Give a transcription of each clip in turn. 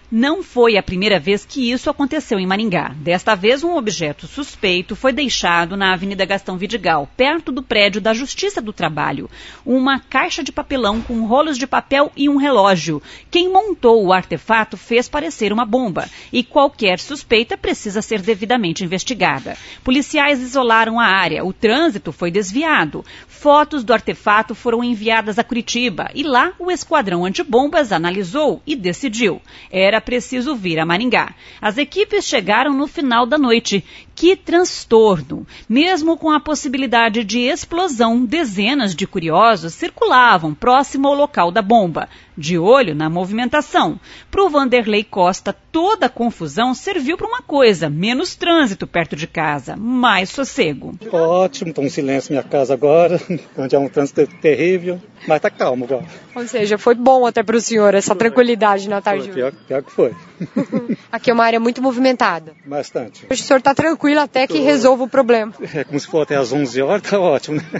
Não foi a primeira vez que isso aconteceu em Maringá. Desta vez, um objeto suspeito foi deixado na Avenida Gastão Vidigal, perto do prédio da Justiça do Trabalho. Uma caixa de papelão com rolos de papel e um relógio. Quem montou o artefato fez parecer uma bomba e qualquer suspeita precisa ser devidamente investigada. Policiais isolaram a área, o trânsito foi desviado. Fotos do artefato foram enviadas a Curitiba e lá o esquadrão antibombas analisou e decidiu. Era preciso vir a Maringá. As equipes chegaram no final da noite. Que transtorno! Mesmo com a possibilidade de explosão, dezenas de curiosos circulavam próximo ao local da bomba, de olho na movimentação. Para o Vanderlei Costa, toda a confusão serviu para uma coisa: menos trânsito perto de casa, mais sossego. Ótimo, estou em silêncio na minha casa agora, onde há um trânsito terrível, mas está calmo agora. Ou seja, foi bom até para o senhor essa tranquilidade na tarde. Pior que foi. Aqui é uma área muito movimentada. Bastante. Hoje o senhor está tranquilo até que resolva o problema. É como se for até às 11 horas, tá ótimo, né?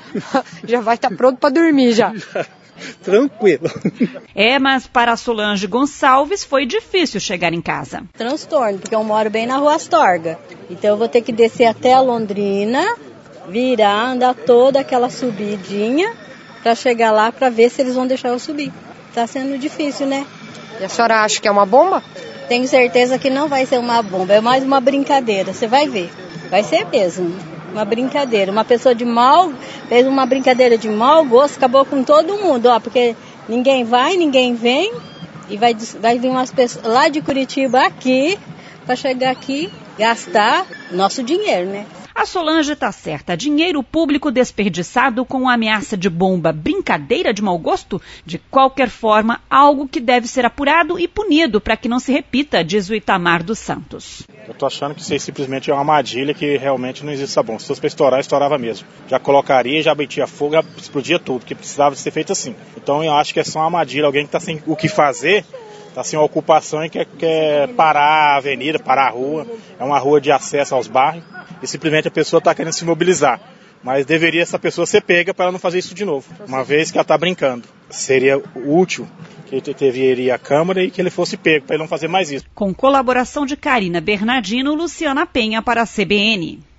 Já vai estar pronto para dormir já. Tranquilo. Mas para a Solange Gonçalves foi difícil chegar em casa. Transtorno, porque eu moro bem na Rua Astorga. Então eu vou ter que descer até a Londrina, virar, andar toda aquela subidinha para chegar lá para ver se eles vão deixar eu subir. Tá sendo difícil, né? E a senhora acha que é uma bomba? Tenho certeza que não vai ser uma bomba, é mais uma brincadeira, você vai ver. Vai ser mesmo, uma brincadeira. Uma pessoa fez uma brincadeira de mau gosto, acabou com todo mundo, porque ninguém vai, ninguém vem, e vai vir umas pessoas lá de Curitiba aqui, para chegar aqui, gastar nosso dinheiro, né? A Solange está certa. Dinheiro público desperdiçado com ameaça de bomba. Brincadeira de mau gosto? De qualquer forma, algo que deve ser apurado e punido para que não se repita, diz o Itamar dos Santos. Eu tô achando que isso aí simplesmente é uma armadilha, que realmente não existe essa bomba. Se fosse para estourar, estourava mesmo. Já colocaria, já metia fogo, já explodia tudo, que precisava de ser feito assim. Então eu acho que é só uma armadilha. Alguém que está sem o que fazer, está sem uma ocupação e quer parar a avenida, parar a rua. É uma rua de acesso aos bairros. E simplesmente a pessoa está querendo se mobilizar. Mas deveria essa pessoa ser pega para ela não fazer isso de novo, uma vez que ela está brincando. Seria útil que ele deveria a Câmara e que ele fosse pego para ele não fazer mais isso. Com colaboração de Karina Bernardino, Luciana Penha para a CBN.